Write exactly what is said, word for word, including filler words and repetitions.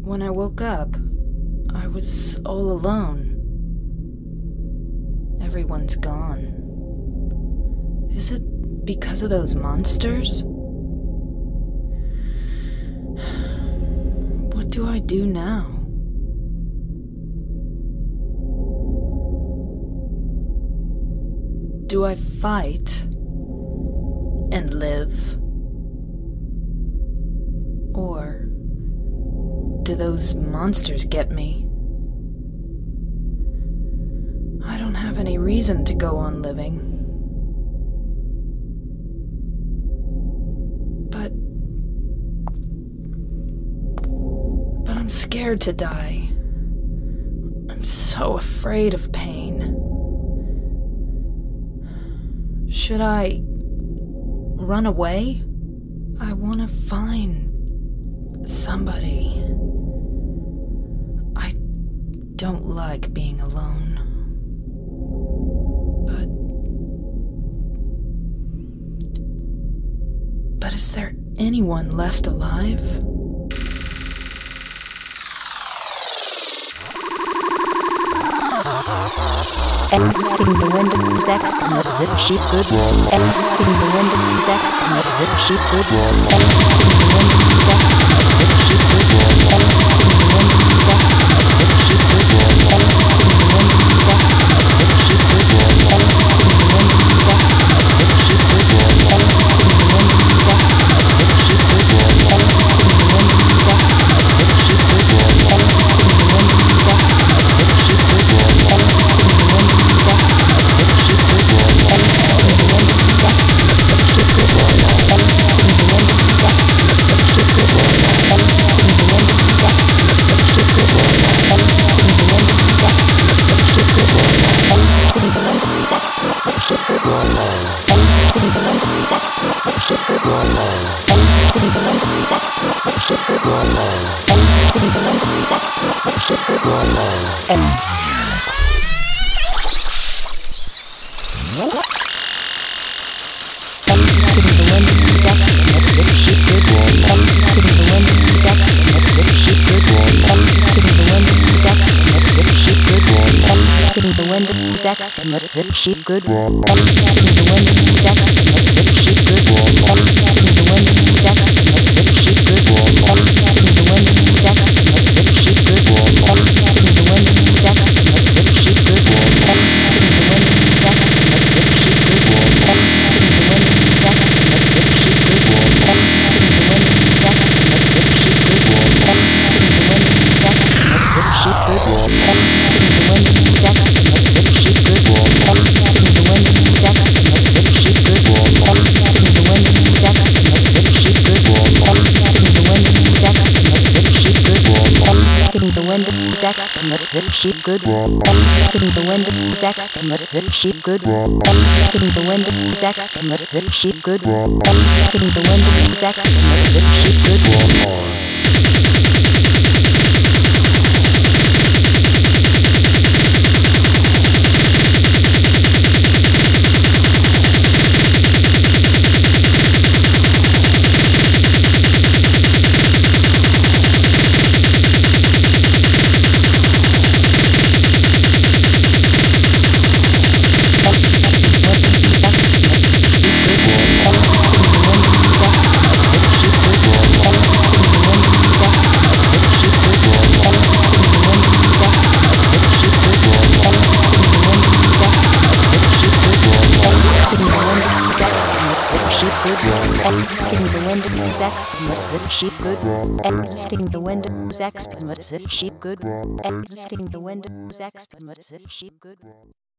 When I woke up, I was all alone. Everyone's gone. Is it because of those monsters? What do I do now? Do I fight and live? Or do those monsters get me? I don't have any reason to go on living. But... But I'm scared to die. I'm so afraid of pain. Should I run away? I want to find somebody. I don't like being alone. But... But is there anyone left alive? Existing the Windows X commits this sheep good. Existing the Windows X commits this sheep good. Existing the Windows X commits this sheep good. Existing the Windows X commits this sheep good. Existing the Windows X commits this sheep good. Existing the Windows X commits this sheep good. Existing the Windows X commits this sheep good. Existing the Windows X commits this sheep good. Existing the Windows X commits this sheep good. Existing the Windows X commits this sheep good. Existing the Windows X commits this sheep good. Existing the Windows X commits this sheep good. Existing the Windows X commits this sheep good. Existing the Windows X commits this sheep good. Existing the Windows X commits this sheep good. Existing the Windows X commits this sheep good. Existing the Windows X commits this sheep good. Existing the Windows X commits this sheep good. Existing the Windows X commits this sheep good. Existing the Windows X commits this sheep good. Existing the Windows X commits this sheep good. Existing the Windows X commits this sheep good. Existing the Windows X commits this sheep good. Existing the Windows X commits this sheep good. Existing the Windows X commits this sheep good. Existing the Windows X commits this sheep good. Existing the Windows X commits this sheep good. Existing the Windows X commits this sheep good. Existing the Windows X commits this sheep good. Existing the Windows X commits this sheep good. Existing the Windows X commits this sheep good. Existing the Windows X commits this sheep good. Existing the Windows X commits this sheep good. Existing the Windows X commits this sheep good. Existing the Windows X commits this sheep good. Existing the Windows X commits this sheep good. Existing the Windows X commits this sheep good. Existing the Windows X commits this sheep good. Existing the Windows X commits this sheep good. Existing the Windows X commits this sheep good. Existing the Windows X commits this sheep good.